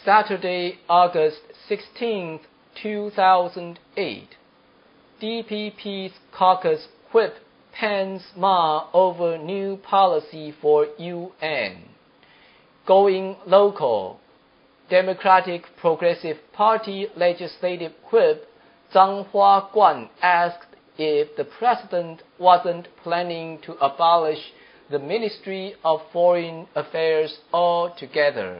Saturday, August 16, 2008, DPP's caucus whip pans Ma over new policy for UN. Going local, Democratic Progressive Party legislative whip Zhang Huaguan asked if the president wasn't planning to abolish the Ministry of Foreign Affairs altogether.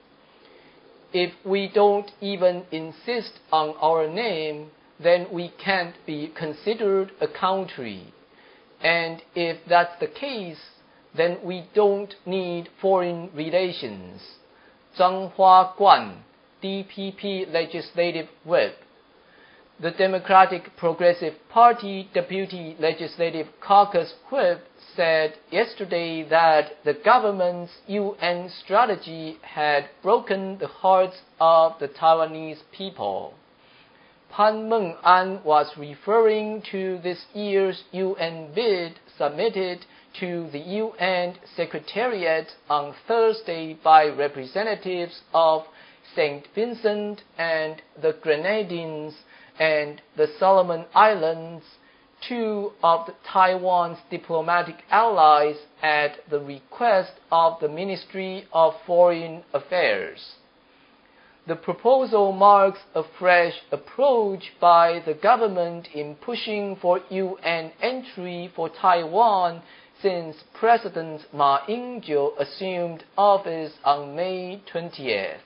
If we don't even insist on our name, then we can't be considered a country. And if that's the case, then we don't need foreign relations. Zhang Huaguan, DPP Legislative Whip. The Democratic Progressive Party Deputy Legislative Caucus Whip said yesterday that the government's UN strategy had broken the hearts of the Taiwanese people. Pan Meng-an was referring to this year's UN bid submitted to the UN Secretariat on Thursday by representatives of St. Vincent and the Grenadines and the Solomon Islands, two of Taiwan's diplomatic allies, at the request of the Ministry of Foreign Affairs. The proposal marks a fresh approach by the government in pushing for UN entry for Taiwan since President Ma Ying-jeou assumed office on May 20th.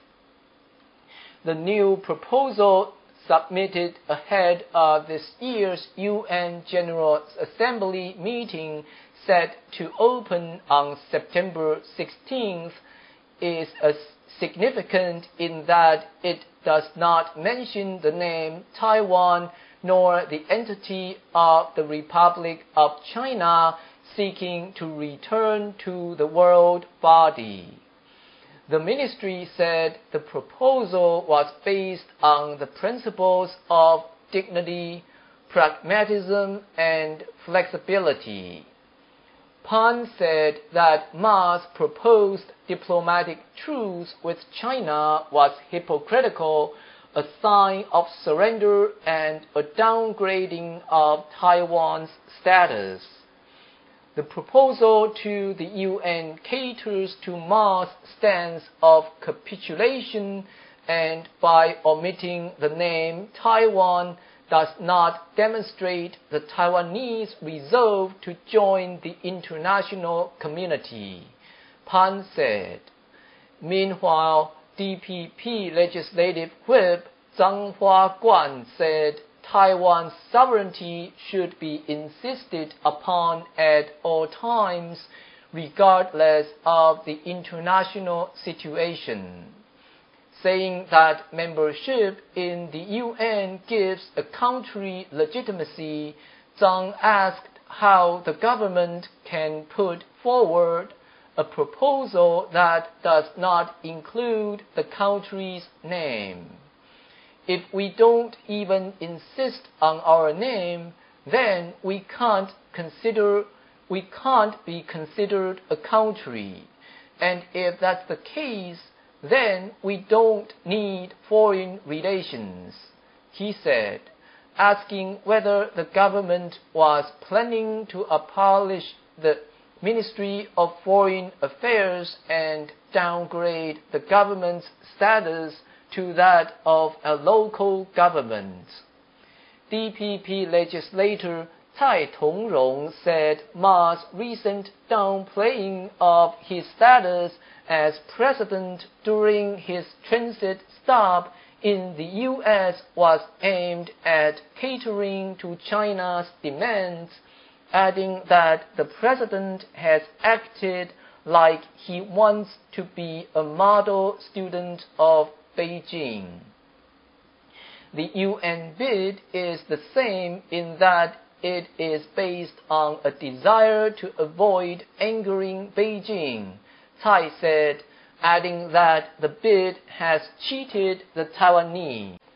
The new proposal, submitted ahead of this year's UN General Assembly meeting set to open on September 16th, is significant in that it does not mention the name Taiwan nor the entity of the Republic of China seeking to return to the world body. The ministry said the proposal was based on the principles of dignity, pragmatism, and flexibility. Pan said that Ma's proposed diplomatic truce with China was hypocritical, a sign of surrender and a downgrading of Taiwan's status. The proposal to the UN caters to Ma's stance of capitulation, and by omitting the name Taiwan does not demonstrate the Taiwanese resolve to join the international community, Pan said. Meanwhile, DPP Legislative Whip Zhang Huaguan said Taiwan's sovereignty should be insisted upon at all times, regardless of the international situation. Saying that membership in the UN gives a country legitimacy, Zhang asked how the government can put forward a proposal that does not include the country's name. If we don't even insist on our name, then we can't be considered a country. And if that's the case, then we don't need foreign relations, he said, asking whether the government was planning to abolish the Ministry of Foreign Affairs and downgrade the government's status to that of a local government. DPP legislator Cai Tongrong said Ma's recent downplaying of his status as president during his transit stop in the U.S. was aimed at catering to China's demands, adding that the president has acted like he wants to be a model student of Beijing. The UN bid is the same in that it is based on a desire to avoid angering Beijing, Cai said, adding that the bid has cheated the Taiwanese.